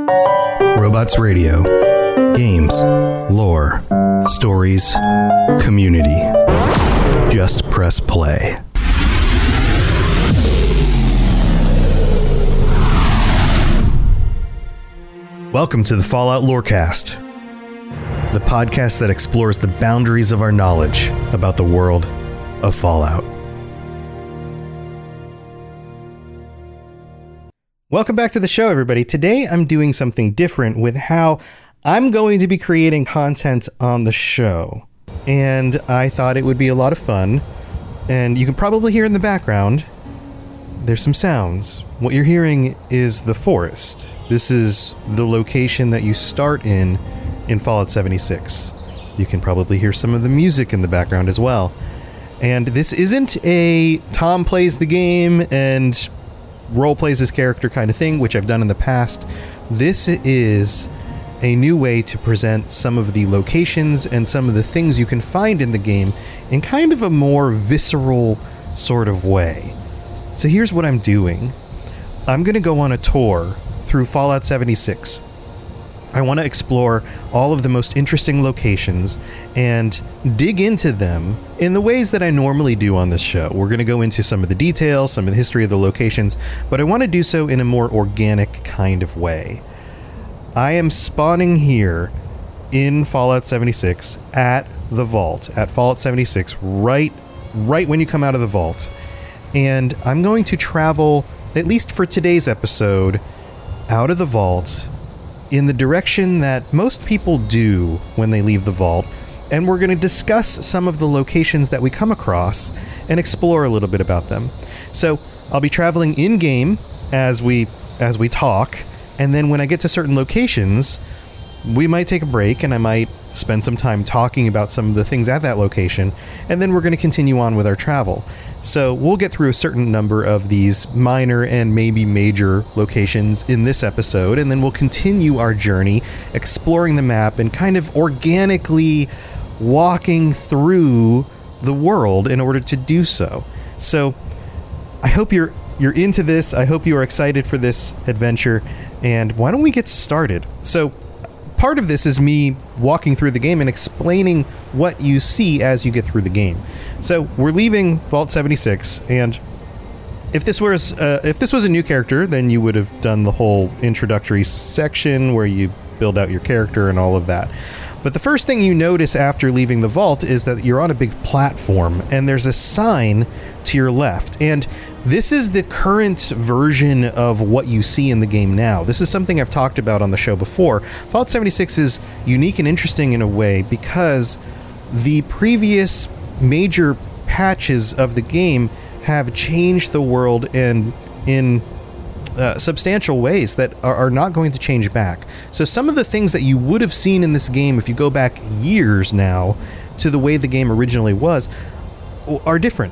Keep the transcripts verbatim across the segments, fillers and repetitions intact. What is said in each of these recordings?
Robots Radio. Games, lore, stories, community. Just press play. Welcome to the Fallout Lorecast, the podcast that explores the boundaries of our knowledge about the world of Fallout. Welcome back to the show, everybody. Today I'm doing something different with how I'm going to be creating content on the show. And I thought it would be a lot of fun. And you can probably hear in the background, there's some sounds. What you're hearing is the forest. This is the location that you start in in Fallout seventy-six. You can probably hear some of the music in the background as well. And this isn't a Tom plays the game and role plays his character kind of thing, which I've done in the past. This is a new way to present some of the locations and some of the things you can find in the game in kind of a more visceral sort of way. So here's what I'm doing. I'm going to go on a tour through Fallout seventy-six. I want to explore all of the most interesting locations and dig into them in the ways that I normally do on this show. We're going to go into some of the details, some of the history of the locations, but I want to do so in a more organic kind of way. I am spawning here in Fallout seventy-six at the vault, at Fallout seventy-six, right, right when you come out of the vault. And I'm going to travel, at least for today's episode, out of the vault in the direction that most people do when they leave the vault, and we're going to discuss some of the locations that we come across and explore a little bit about them. So I'll be traveling in-game as we as we talk, and then when I get to certain locations, we might take a break and I might spend some time talking about some of the things at that location, and then we're going to continue on with our travel. So we'll get through a certain number of these minor and maybe major locations in this episode, and then we'll continue our journey exploring the map and kind of organically walking through the world in order to do so. So I hope you're you're into this. I hope you are excited for this adventure, and why don't we get started? So part of this is me walking through the game and explaining what you see as you get through the game. So we're leaving Vault seventy-six, and if this was uh, if this was a new character, then you would have done the whole introductory section where you build out your character and all of that. But the first thing you notice after leaving the vault is that you're on a big platform, and there's a sign to your left. And this is the current version of what you see in the game now. This is something I've talked about on the show before. Fallout seventy-six is unique and interesting in a way because the previous major patches of the game have changed the world in in uh, substantial ways that are, are not going to change back. So some of the things that you would have seen in this game, if you go back years now to the way the game originally was, are different.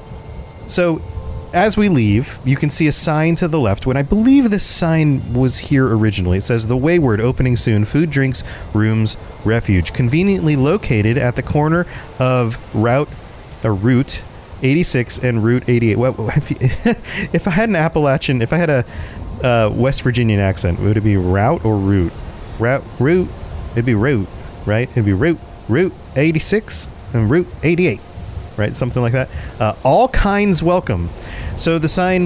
So as we leave, you can see a sign to the left. When I believe this sign was here originally, it says, "The Wayward, opening soon. Food, drinks, rooms, refuge. Conveniently located at the corner of Route a Route eighty-six and Route eighty-eight. Well, if, you, if I had an Appalachian, if I had a uh, West Virginian accent, would it be Route or Route? Route, Route, it'd be Route, right? It'd be Route, Route eighty-six and Route eighty-eight, right? Something like that. Uh, all kinds welcome. So the sign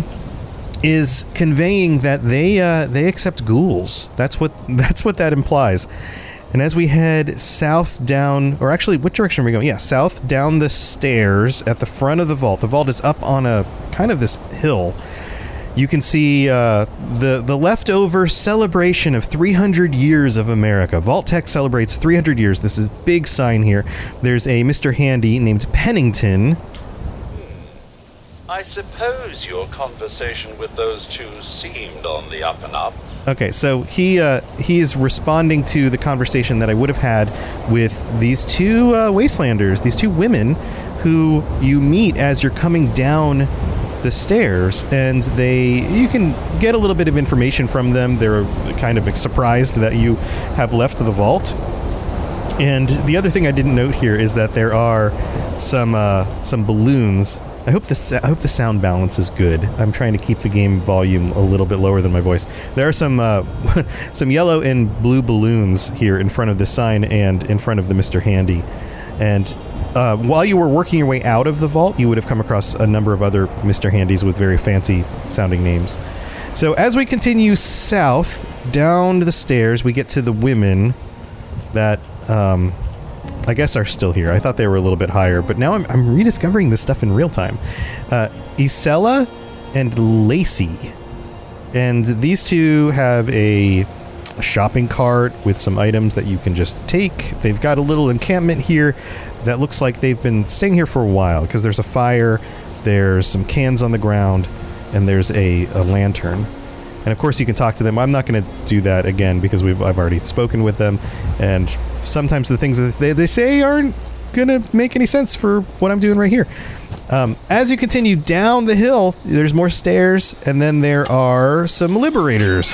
is conveying that they uh, they accept ghouls. That's what that's what that implies. And as we head south down, or actually, what direction are we going? Yeah, south down the stairs at the front of the vault. The vault is up on a kind of this hill. You can see uh, the, the leftover celebration of three hundred years of America. Vault-Tec celebrates three hundred years. This is a big sign here. There's a Mister Handy named Pennington. I suppose your conversation with those two seemed on the up and up. Okay, so he uh, he is responding to the conversation that I would have had with these two uh, Wastelanders, these two women who you meet as you're coming down the stairs, and they you can get a little bit of information from them. They're kind of surprised that you have left the vault. And the other thing I didn't note here is that there are some uh, some balloons I hope the I hope the sound balance is good. I'm trying to keep the game volume a little bit lower than my voice. There are some uh, some yellow and blue balloons here in front of the sign and in front of the Mister Handy. And uh, while you were working your way out of the vault, you would have come across a number of other Mister Handys with very fancy sounding names. So as we continue south down the stairs, we get to the women that. Um, I guess are still here. I thought they were a little bit higher, but now I'm, I'm rediscovering this stuff in real time. Uh, Isella and Lacey. And these two have a, a shopping cart with some items that you can just take. They've got a little encampment here that looks like they've been staying here for a while because there's a fire, there's some cans on the ground, and there's a, a lantern. And of course you can talk to them. I'm not going to do that again because we've I've already spoken with them, and sometimes the things that they, they say aren't going to make any sense for what I'm doing right here. Um, as you continue down the hill, there's more stairs, and then there are some liberators.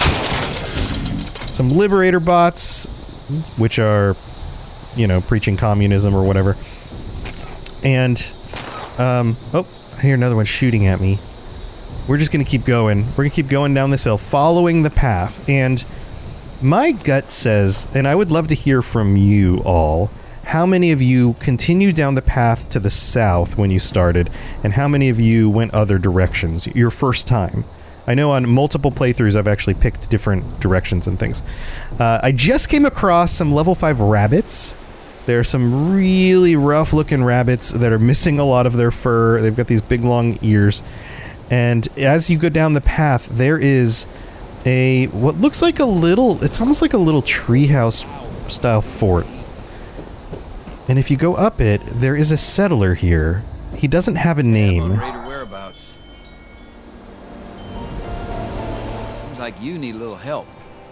Some liberator bots, which are, you know, preaching communism or whatever. And, um, oh, I hear another one shooting at me. We're just going to keep going. We're going to keep going down this hill, following the path. And my gut says, and I would love to hear from you all, how many of you continued down the path to the south when you started, and how many of you went other directions, your first time? I know on multiple playthroughs I've actually picked different directions and things. Uh, I just came across some level five rabbits. There are some really rough-looking rabbits that are missing a lot of their fur. They've got these big, long ears. And as you go down the path, there is a, what looks like a little, it's almost like a little treehouse style fort. And if you go up it, there is a settler here. He doesn't have a name. Whereabouts. Seems like you need a little help.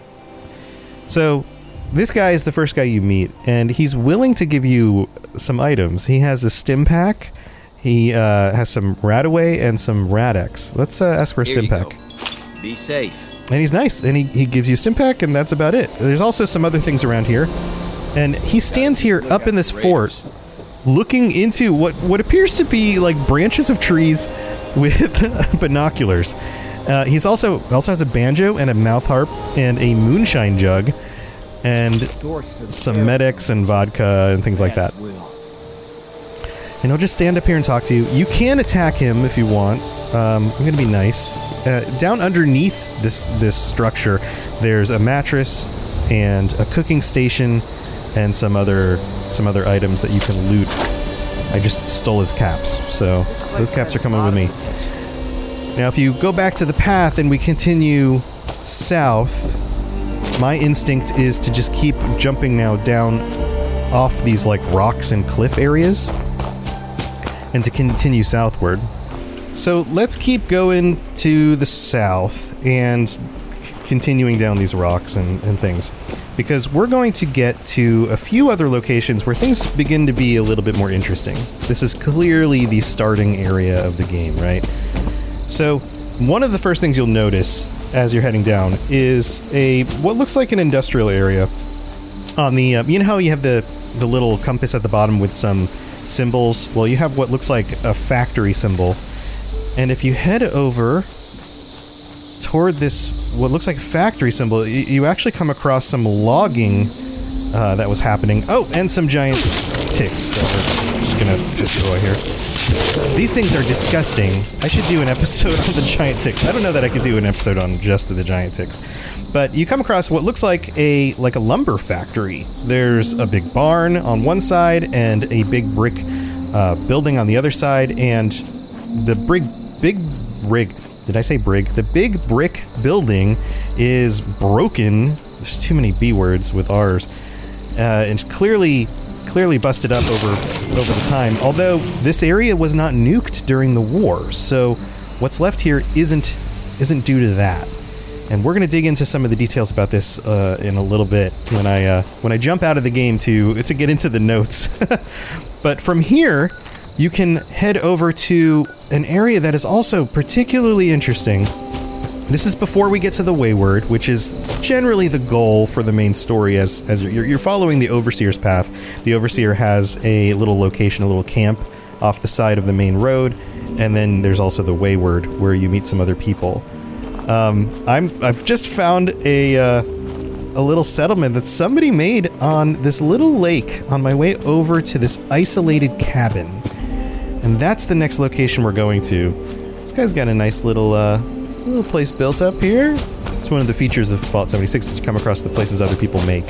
So, this guy is the first guy you meet, and he's willing to give you some items. He has a stim pack. He uh, has some Radaway and some Rad-X. Let's uh, ask for a stim pack. Be safe. And he's nice, and he, he gives you a stim pack, and that's about it. There's also some other things around here. And he stands here up in this fort, looking into what, what appears to be like branches of trees with binoculars. Uh, he's also also has a banjo and a mouth harp and a moonshine jug and some Med-X and vodka and things like that. And he'll just stand up here and talk to you. You can attack him if you want. Um, I'm going to be nice. Uh, down underneath this this structure, there's a mattress and a cooking station and some other some other items that you can loot. I just stole his caps, so those caps are coming with me. Now, if you go back to the path and we continue south, my instinct is to just keep jumping now down off these like rocks and cliff areas, and to continue southward. So let's keep going to the south and continuing down these rocks and, and things, because we're going to get to a few other locations where things begin to be a little bit more interesting. This is clearly the starting area of the game, right? So one of the first things you'll notice as you're heading down is a what looks like an industrial area. On the uh, you know how you have the the little compass at the bottom with some symbols? Well, you have what looks like a factory symbol. And if you head over toward this, what looks like a factory symbol, you, you actually come across some logging uh, that was happening. Oh, and some giant ticks that we're just going to destroy here. These things are disgusting. I should do an episode on the giant ticks. I don't know that I could do an episode on just the giant ticks. But you come across what looks like a like a lumber factory. There's a big barn on one side and a big brick uh, building on the other side, and the big big rig. Did I say brig? The big brick building is broken. There's too many B words with R's. Uh, it's clearly clearly busted up over over the time. Although this area was not nuked during the war, so what's left here isn't isn't due to that. And we're going to dig into some of the details about this uh, in a little bit when I uh, when I jump out of the game to to get into the notes. But from here, you can head over to an area that is also particularly interesting. This is before we get to the Wayward, which is generally the goal for the main story. As as you're, you're following the Overseer's path, the Overseer has a little location, a little camp off the side of the main road, And then there's also the Wayward, where you meet some other people. Um, I'm, I've just found a, uh, a little settlement that somebody made on this little lake on my way over to this isolated cabin. And that's the next location we're going to. This guy's got a nice little, uh, little place built up here. It's one of the features of Fallout seventy-six is to come across the places other people make.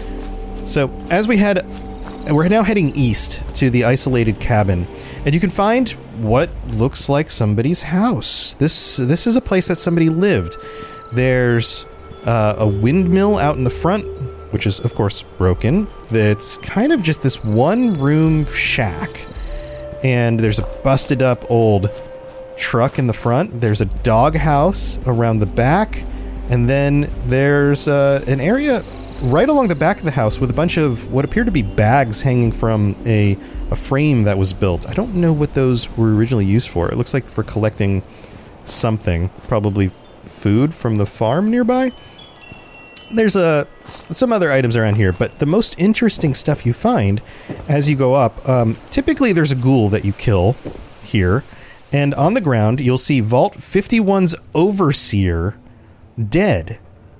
So, as we head... We're now heading east to the isolated cabin, and you can find what looks like somebody's house. This this is a place that somebody lived. There's uh, a windmill out in the front, which is, of course, broken. It's kind of just this one-room shack, and there's a busted-up old truck in the front. There's a doghouse around the back, and then there's uh, an area right along the back of the house with a bunch of what appear to be bags hanging from a, a frame that was built. I don't know what those were originally used for. It looks like for collecting something, probably food from the farm nearby. There's a, some other items around here, but the most interesting stuff you find as you go up, um, typically there's a ghoul that you kill here, and on the ground you'll see Vault fifty-one's Overseer dead.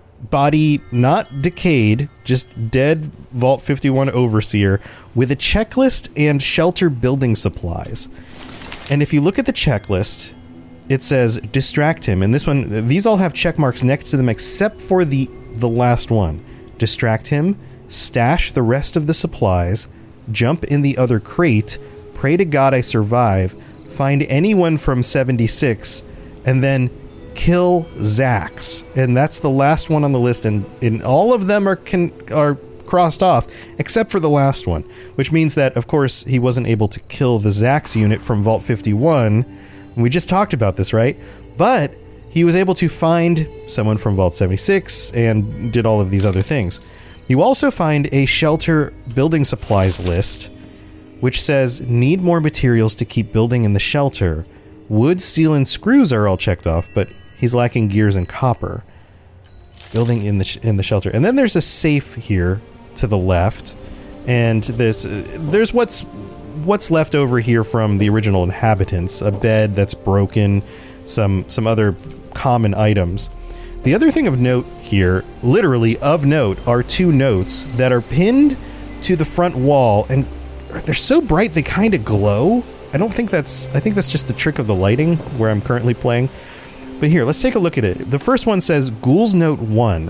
Body not decayed, just dead Vault fifty-one Overseer with a checklist and shelter building supplies. And if you look at the checklist, it says distract him. And this one, these all have check marks next to them except for the, the last one. Distract him, stash the rest of the supplies, jump in the other crate, pray to God I survive, find anyone from seventy-six, and then kill Zax. And that's the last one on the list, and, and all of them are can, are crossed off except for the last one, which means that, of course, he wasn't able to kill the Zax unit from Vault fifty-one. We just talked about this, right? But he was able to find someone from Vault seventy-six and did all of these other things. You also find a shelter building supplies list, which says, need more materials to keep building in the shelter. Wood, steel, and screws are all checked off, but he's lacking gears and copper. Building in the sh- in the shelter. And then there's a safe here to the left, and this uh, there's what's what's left over here from the original inhabitants. A bed that's broken, some some other common items. The other thing of note here, literally of note, are two notes that are pinned to the front wall, and they're so bright they kind of glow. I don't think that's... I think that's just the trick of the lighting where I'm currently playing. But here, let's take a look at it. The first one says Ghouls Note one.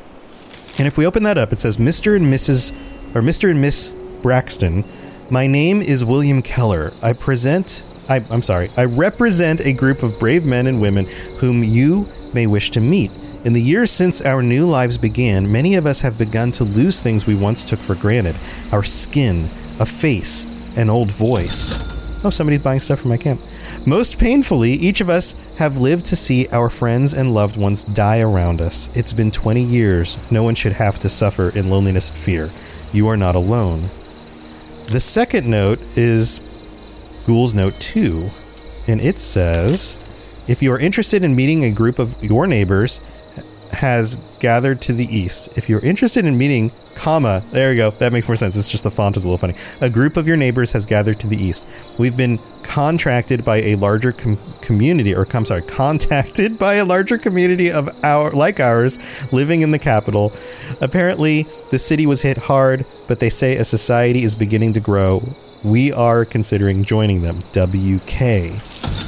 And if we open that up, it says Mister and Missus or Mister and Miss Braxton. My name is William Keller. I present... I, I'm sorry. I represent a group of brave men and women whom you may wish to meet. In the years since our new lives began, many of us have begun to lose things we once took for granted. Our skin, a face, an old voice. Oh, somebody's buying stuff from my camp. Most painfully, each of us have lived to see our friends and loved ones die around us. It's been twenty years. No one should have to suffer in loneliness and fear. You are not alone. The second note is Ghouls Note two, and it says, if you are interested in meeting a group of your neighbors, has gathered to the east. If you're interested in meeting, comma, there you go, that makes more sense. It's just the font is a little funny. A group of your neighbors has gathered to the east. We've been contracted by a larger com- community, or I'm sorry, contacted by a larger community of our like ours living in the capital. Apparently, the city was hit hard, but they say a society is beginning to grow. We are considering joining them. W K.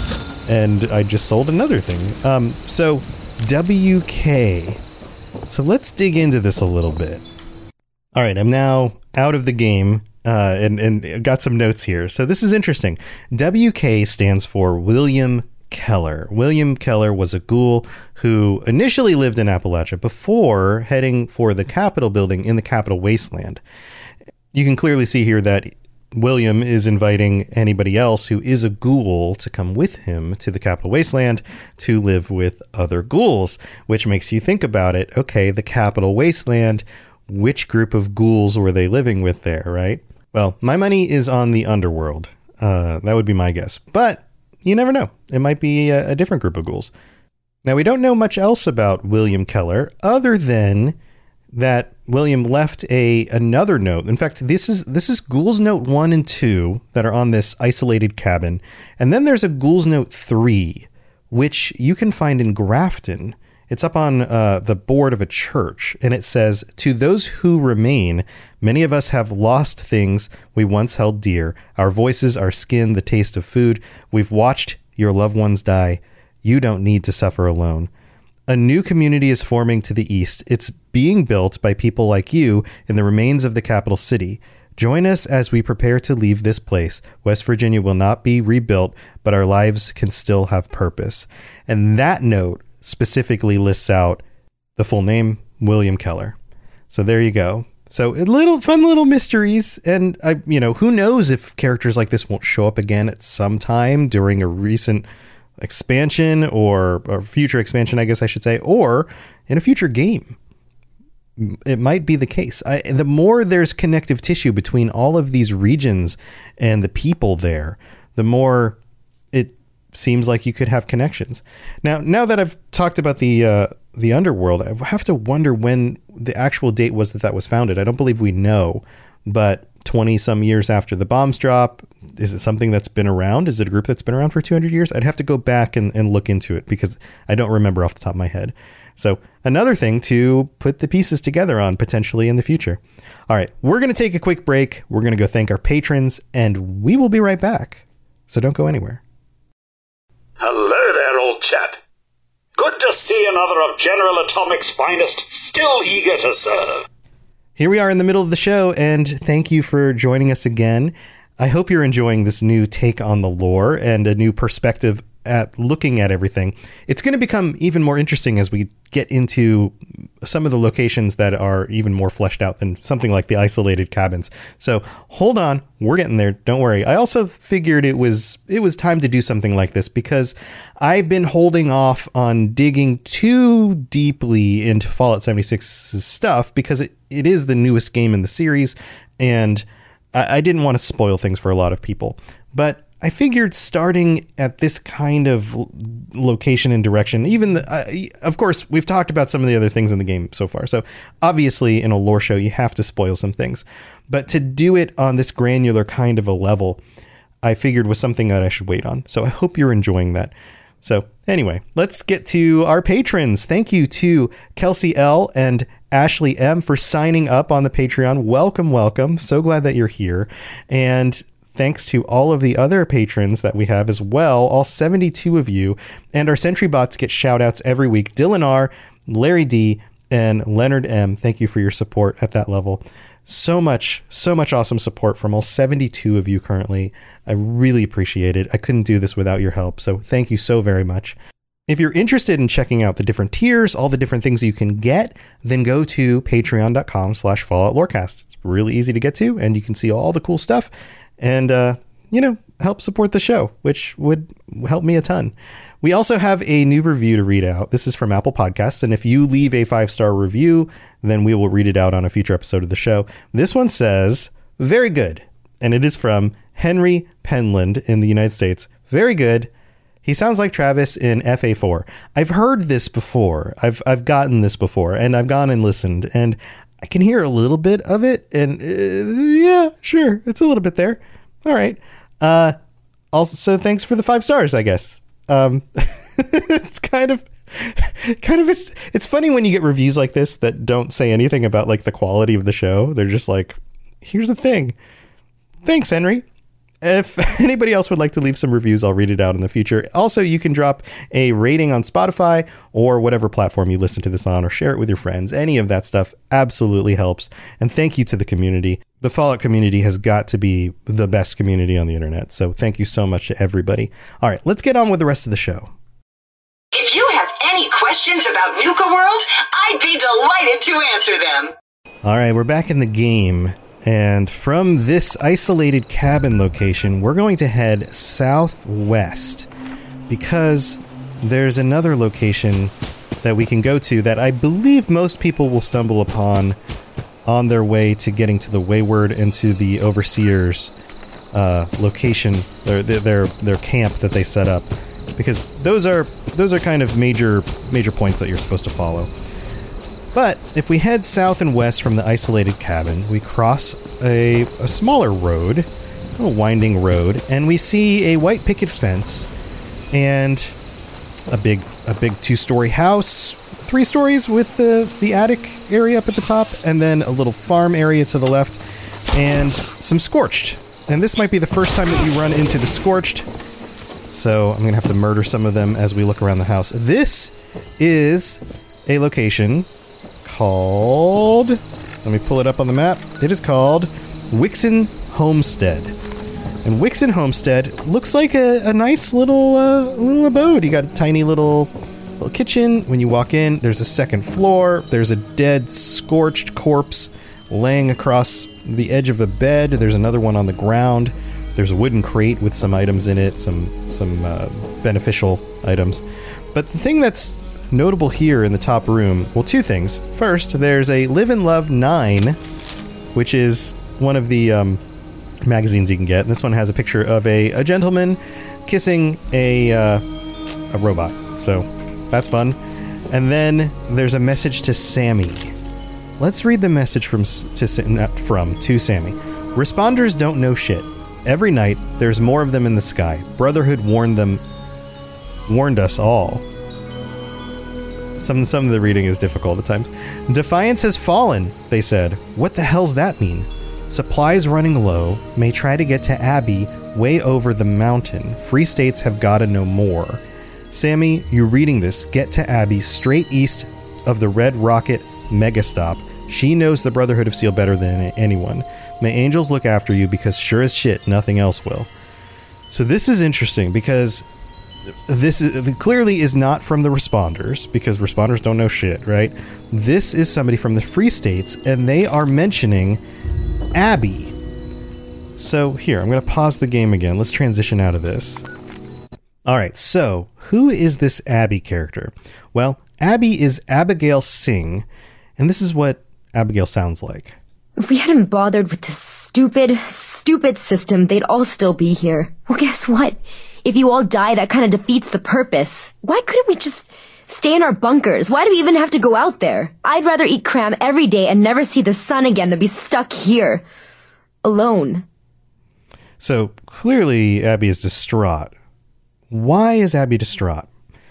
And I just sold another thing. Um, so, W K. So let's dig into this a little bit. All right, I'm now out of the game uh, and, and got some notes here. So this is interesting. W K stands for William Keller. William Keller was a ghoul who initially lived in Appalachia before heading for the Capitol building in the Capitol Wasteland. You can clearly see here that William is inviting anybody else who is a ghoul to come with him to the Capitol Wasteland to live with other ghouls, which makes you think about it. Okay, the Capitol Wasteland, which group of ghouls were they living with there, right? Well, my money is on the underworld. Uh, that would be my guess. But you never know. It might be a, a different group of ghouls. Now, we don't know much else about William Keller other than that William left a another note. In fact, this is this is Ghoul's Note one and two that are on this isolated cabin. And then there's a Ghoul's Note three, which you can find in Grafton. It's up on uh, the board of a church, and it says, "To those who remain, many of us have lost things we once held dear. Our voices, our skin, the taste of food. We've watched your loved ones die. You don't need to suffer alone. A new community is forming to the east. It's being built by people like you in the remains of the capital city. Join us as we prepare to leave this place. West Virginia will not be rebuilt, but our lives can still have purpose." And that note specifically lists out the full name, William Keller. So there you go. So a little fun little mysteries. And I, you know, who knows if characters like this won't show up again at some time during a recent expansion or, or future expansion, I guess I should say, or in a future game. It might be the case. I, the more there's connective tissue between all of these regions and the people there, the more it seems like you could have connections. Now, now that I've talked about the uh, the underworld, I have to wonder when the actual date was that that was founded. I don't believe we know, but twenty some years after the bombs drop, is it something that's been around? Is it a group that's been around for two hundred years? I'd have to go back and, and look into it because I don't remember off the top of my head. So another thing to put the pieces together on potentially in the future. All right, we're going to take a quick break. We're going to go thank our patrons, and we will be right back. So don't go anywhere. Hello there, old chap. Good to see another of General Atomic's finest, still eager to serve. Here we are in the middle of the show, and thank you for joining us again. I hope you're enjoying this new take on the lore and a new perspective at looking at everything. It's going to become even more interesting as we get into some of the locations that are even more fleshed out than something like the isolated cabins. So hold on, we're getting there. Don't worry. I also figured it was it was time to do something like this because I've been holding off on digging too deeply into Fallout seventy-six's stuff because it, it is the newest game in the series, and I, I didn't want to spoil things for a lot of people. But I figured starting at this kind of location and direction, even the, uh, of course, we've talked about some of the other things in the game so far. So obviously in a lore show, you have to spoil some things, but to do it on this granular kind of a level, I figured was something that I should wait on. So I hope you're enjoying that. So anyway, let's get to our patrons. Thank you to Kelsey L and Ashley M for signing up on the Patreon. Welcome, welcome. So glad that you're here. And thanks to all of the other patrons that we have as well, all seventy-two of you. And our Sentry Bots get shout outs every week. Dylan R, Larry D, and Leonard M. Thank you for your support at that level. So much, so much awesome support from all seventy-two of you currently. I really appreciate it. I couldn't do this without your help. So thank you so very much. If you're interested in checking out the different tiers, all the different things you can get, then go to patreon.com slash Fallout Lorecast. It's really easy to get to, and you can see all the cool stuff. And, uh, you know, help support the show, which would help me a ton. We also have a new review to read out. This is from Apple Podcasts. And if you leave a five-star review, then we will read it out on a future episode of the show. This one says, very good. And it is from Henry Penland in the United States. Very good. He sounds like Travis in F A four. I've heard this before. I've I've gotten this before, and I've gone and listened, and I can hear a little bit of it, and uh, yeah, sure, it's a little bit there. All right. Uh, also, thanks for the five stars, I guess. Um, it's kind of, kind of, it's, it's funny when you get reviews like this that don't say anything about like the quality of the show. They're just like, here's the thing. Thanks, Henry. If anybody else would like to leave some reviews, I'll read it out in the future. Also, you can drop a rating on Spotify or whatever platform you listen to this on, or share it with your friends. Any of that stuff absolutely helps. And thank you to the community. The Fallout community has got to be the best community on the internet. So thank you so much to everybody. All right, let's get on with the rest of the show. If you have any questions about Nuka World, I'd be delighted to answer them. All right, we're back in the game. And from this isolated cabin location, we're going to head southwest because there's another location that we can go to that I believe most people will stumble upon on their way to getting to the Wayward and to the Overseer's uh, location, their, their their camp that they set up, because those are those are kind of major major points that you're supposed to follow. But if we head south and west from the isolated cabin, we cross a, a smaller road, a winding road, and we see a white picket fence and a big a big two-story house, three stories with the, the attic area up at the top, and then a little farm area to the left, and some Scorched. And this might be the first time that we run into the Scorched, so I'm going to have to murder some of them as we look around the house. This is a location called, let me pull it up on the map, it is called Wixon Homestead. And Wixon Homestead looks like a, a nice little uh, little abode. You got a tiny little, little kitchen. When you walk in, there's a second floor. There's a dead, scorched corpse laying across the edge of a bed. There's another one on the ground. There's a wooden crate with some items in it, some some uh, beneficial items. But the thing that's notable here in the top room, well, two things. First, there's a Live and Love nine, which is one of the um, magazines you can get. And this one has a picture of a, a gentleman kissing a uh, a robot. So that's fun. And then there's a message to Sammy. Let's read the message from to not from to Sammy. Responders don't know shit. Every night there's more of them in the sky. Brotherhood warned them, warned us all. Some some of the reading is difficult at times. Defiance has fallen, they said. What the hell's that mean? Supplies running low. May try to get to Abby way over the mountain. Free states have gotta know more. Sammy, you're reading this. Get to Abby straight east of the Red Rocket Megastop. She knows the Brotherhood of Steel better than anyone. May angels look after you because sure as shit, nothing else will. So this is interesting because this is, clearly is not from the responders, because responders don't know shit, right? This is somebody from the Free States, and they are mentioning Abby. So here, I'm going to pause the game again. Let's transition out of this. Alright, so who is this Abby character? Well, Abby is Abigail Singh, and this is what Abigail sounds like. If we hadn't bothered with this stupid, stupid system, they'd all still be here. Well, guess what? If you all die, that kind of defeats the purpose. Why couldn't we just stay in our bunkers? Why do we even have to go out there? I'd rather eat cram every day and never see the sun again than be stuck here. Alone. So, clearly, Abby is distraught. Why is Abby distraught?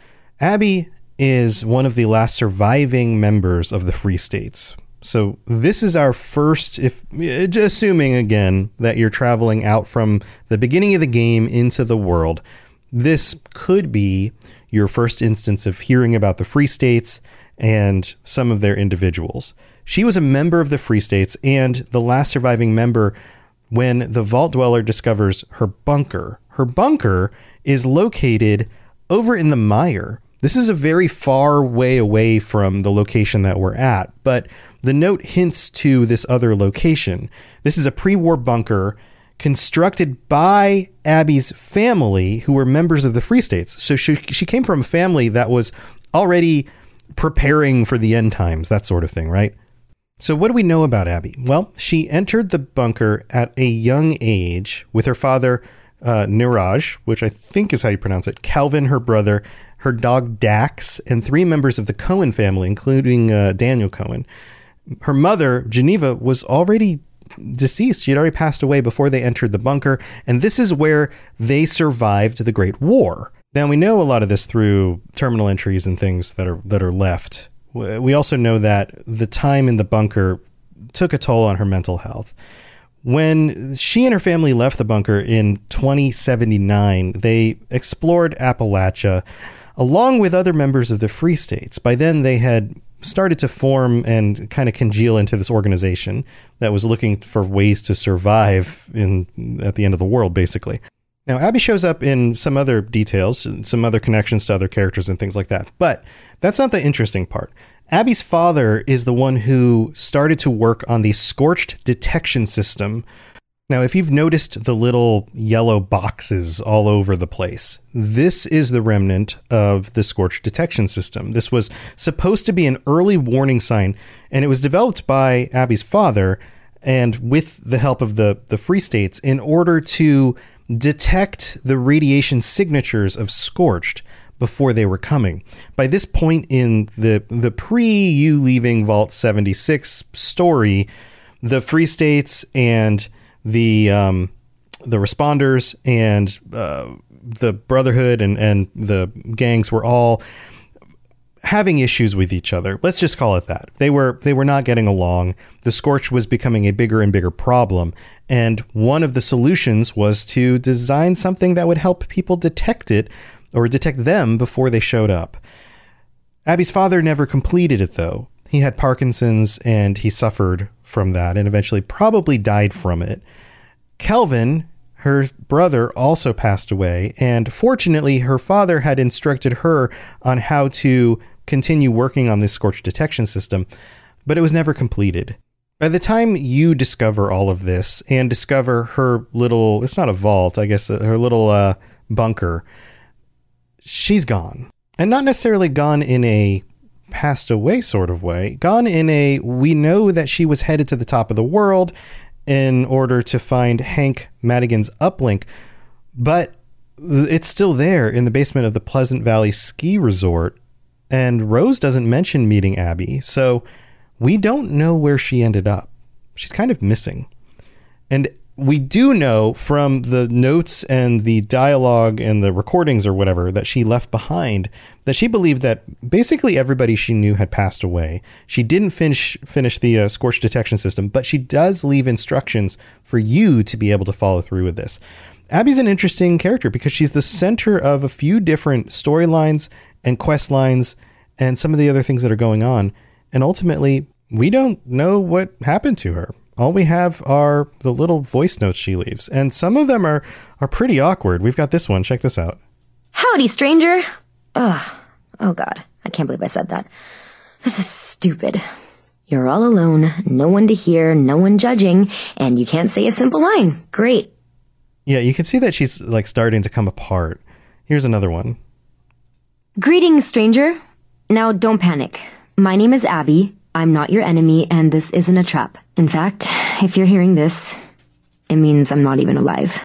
Abby is one of the last surviving members of the Free States. So this is our first, if assuming again that you're traveling out from the beginning of the game into the world, this could be your first instance of hearing about the Free States and some of their individuals. She was a member of the Free States and the last surviving member when the Vault Dweller discovers her bunker. Her bunker is located over in the Mire. This is a very far way away from the location that we're at, but the note hints to this other location. This is a pre-war bunker constructed by Abby's family, who were members of the Free States. So she, she came from a family that was already preparing for the end times, that sort of thing, right? So what do we know about Abby? Well, she entered the bunker at a young age with her father, uh, Niraj, which I think is how you pronounce it, Calvin, her brother, her dog Dax, and three members of the Cohen family, including uh, Daniel Cohen. Her mother, Geneva, was already deceased. She had already passed away before they entered the bunker, and this is where they survived the Great War. Now, we know a lot of this through terminal entries and things that are that are left. We also know that the time in the bunker took a toll on her mental health. When she and her family left the bunker in twenty seventy-nine, they explored Appalachia along with other members of the Free States. By then, they had started to form and kind of congeal into this organization that was looking for ways to survive in at the end of the world, basically. Now, Abby shows up in some other details, some other connections to other characters and things like that. But that's not the interesting part. Abby's father is the one who started to work on the Scorched detection system. Now, if you've noticed the little yellow boxes all over the place, this is the remnant of the Scorched detection system. This was supposed to be an early warning sign, and it was developed by Abby's father and with the help of the, the Free States in order to detect the radiation signatures of Scorched. before they were coming. By this point in the the pre you leaving Vault seventy-six story, the Free States and the um, the responders and uh, the Brotherhood and, and the gangs were all having issues with each other. Let's just call it that. They were they were not getting along. The Scorch was becoming a bigger and bigger problem. And one of the solutions was to design something that would help people detect it or detect them before they showed up. Abby's father never completed it, though. He had Parkinson's and he suffered from that and eventually probably died from it. Kelvin, her brother, also passed away. And fortunately, her father had instructed her on how to continue working on this Scorch detection system, but it was never completed. By the time you discover all of this and discover her little, it's not a vault, I guess, her little uh, bunker, she's gone. And not necessarily gone in a passed away sort of way, gone in a, we know that she was headed to the top of the world in order to find Hank Madigan's uplink, but it's still there in the basement of the Pleasant Valley Ski Resort. And Rose doesn't mention meeting Abby, so we don't know where she ended up. She's kind of missing. And we do know from the notes and the dialogue and the recordings or whatever that she left behind that she believed that basically everybody she knew had passed away. She didn't finish finish the uh, Scorch detection system, but she does leave instructions for you to be able to follow through with this. Abby's an interesting character because she's the center of a few different storylines and quest lines and some of the other things that are going on. And ultimately, we don't know what happened to her. All we have are the little voice notes she leaves. And some of them are, are pretty awkward. We've got this one. Check this out. Howdy, stranger. Ugh. Oh, God. I can't believe I said that. This is stupid. You're all alone, no one to hear, no one judging, and you can't say a simple line. Great. Yeah, you can see that she's like starting to come apart. Here's another one. Greetings, stranger. Now, don't panic. My name is Abby. I'm not your enemy, and this isn't a trap. In fact, if you're hearing this, it means I'm not even alive.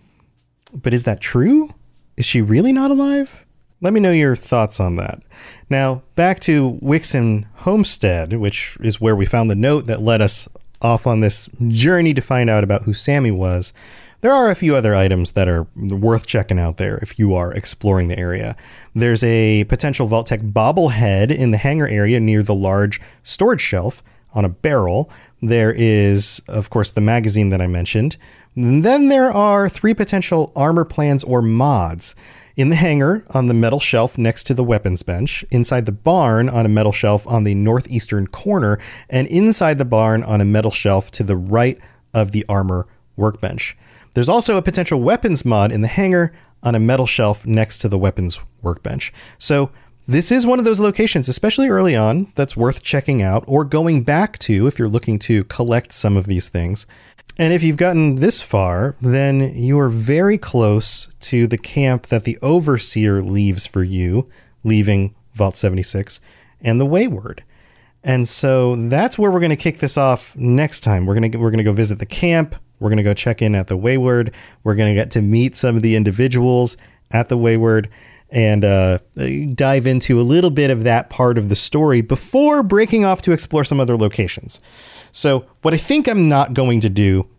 But is that true? Is she really not alive? Let me know your thoughts on that. Now, back to Wixon Homestead, which is where we found the note that led us off on this journey to find out about who Sammy was. There are a few other items that are worth checking out there if you are exploring the area. There's a potential Vault-Tec bobblehead in the hangar area near the large storage shelf on a barrel. There is, of course, the magazine that I mentioned. And then there are three potential armor plans or mods. In the hangar, on the metal shelf next to the weapons bench, inside the barn on a metal shelf on the northeastern corner, and inside the barn on a metal shelf to the right of the armor workbench. There's also a potential weapons mod in the hangar on a metal shelf next to the weapons workbench. So this is one of those locations, especially early on, that's worth checking out or going back to if you're looking to collect some of these things. And if you've gotten this far, then you are very close to the camp that the Overseer leaves for you, leaving Vault seventy-six, and the Wayward. And so that's where we're going to kick this off next time. We're going to we're going to go visit the camp. We're going to go check in at the Wayward. We're going to get to meet some of the individuals at the Wayward and uh, dive into a little bit of that part of the story before breaking off to explore some other locations. So what I think I'm not going to do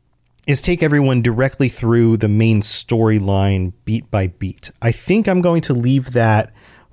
is take everyone directly through the main storyline beat by beat. I think I'm going to leave that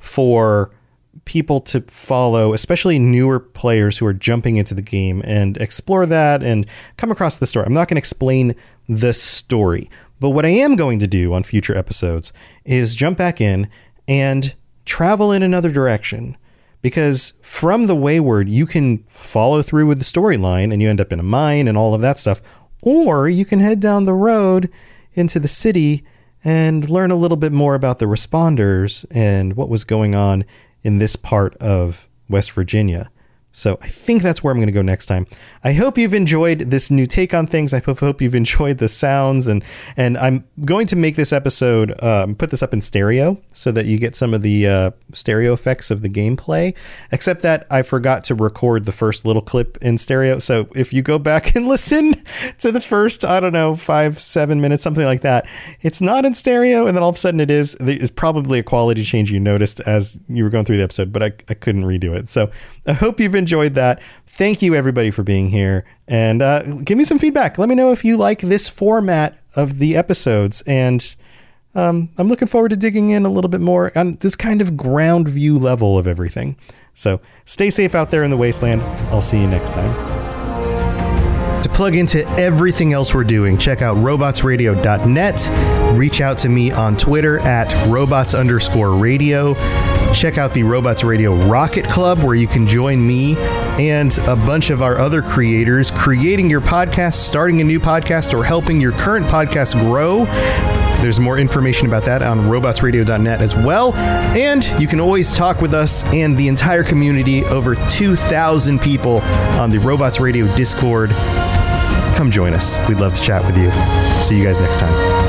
for people to follow, especially newer players who are jumping into the game and explore that and come across the story. I'm not going to explain the story, but what I am going to do on future episodes is jump back in and travel in another direction. Because from the Wayward, you can follow through with the storyline and you end up in a mine and all of that stuff. Or you can head down the road into the city and learn a little bit more about the responders and what was going on in this part of West Virginia. So I think that's where I'm going to go next time. I hope you've enjoyed this new take on things. I hope, hope you've enjoyed the sounds, and and I'm going to make this episode, um, put this up in stereo so that you get some of the uh, stereo effects of the gameplay, except that I forgot to record the first little clip in stereo. So if you go back and listen to the first, I don't know, five, seven minutes, something like that, it's not in stereo, and then all of a sudden it is. It's probably a quality change you noticed as you were going through the episode, but I, I couldn't redo it. So I hope you've enjoyed that. Thank you, everybody, for being here. And uh, give me some feedback. Let me know if you like this format of the episodes. And um, I'm looking forward to digging in a little bit more on this kind of ground view level of everything. So stay safe out there in the wasteland. I'll see you next time. To plug into everything else we're doing, check out robots radio dot net. Reach out to me on Twitter at robots underscore radio. Check out the Robots Radio Rocket Club, where you can join me and a bunch of our other creators creating your podcast, starting a new podcast, or helping your current podcast grow. There's more information about that on robots radio dot net as well. And you can always talk with us and the entire community, over two thousand people on the Robots Radio Discord. Come join us. We'd love to chat with you. See you guys next time.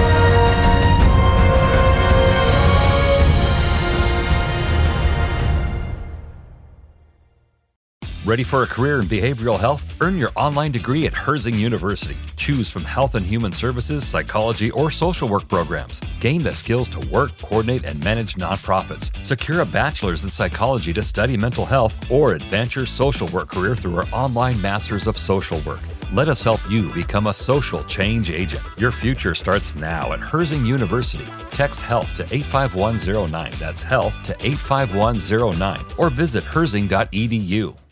Ready for a career in behavioral health? Earn your online degree at Herzing University. Choose from health and human services, psychology, or social work programs. Gain the skills to work, coordinate, and manage nonprofits. Secure a bachelor's in psychology to study mental health, or advance your social work career through our online Masters of Social Work. Let us help you become a social change agent. Your future starts now at Herzing University. Text HEALTH to eight five one zero nine. That's HEALTH to eight five one zero nine. Or visit herzing dot e d u.